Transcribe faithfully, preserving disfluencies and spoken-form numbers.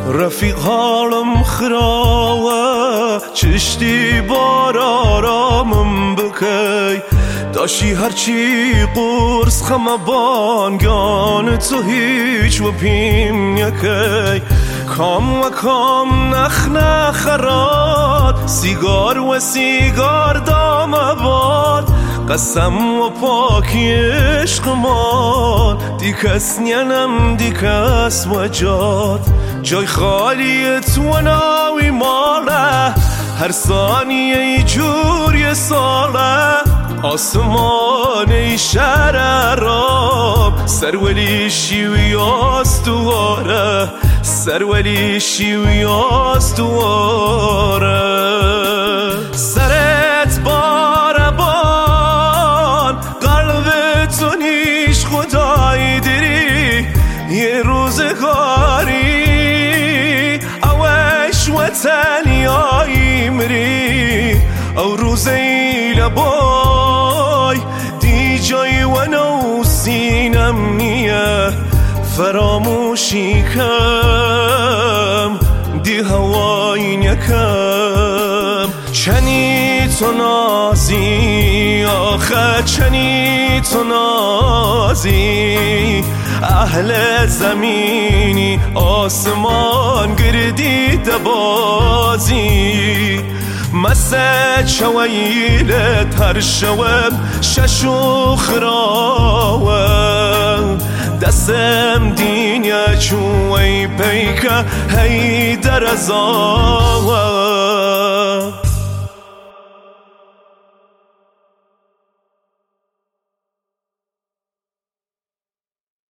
رفیق حالم خراوه چشتی بار آرامم بکی داشی هرچی قرص خمه بانگان تو هیچ و پیم یکی کام و کام نخ نخراد سیگار و سیگار دام باد قسم و پاکی عشقمان دی کس نیم دی کس وجاد جای خالی تو ناوی ماله هر ثانیه ای جوری ساله آسمان ای شهر رام سرولی شیوی آستواره سرولی شیوی آستواره سرت باربان قلب تو نیش خدای دیری یه روزگاری اوش و تنیایی مری او روزی لبای دی جای و نو سینم نیه فراموشی کم دی هوای نکم چنی تو نازی آخه چنی تو نازی اهل زمینی آسمان گردیده بازی مسه چویلت هر شوم ششو خراوم دستم دینیا چوی پیکه هی در ازاوم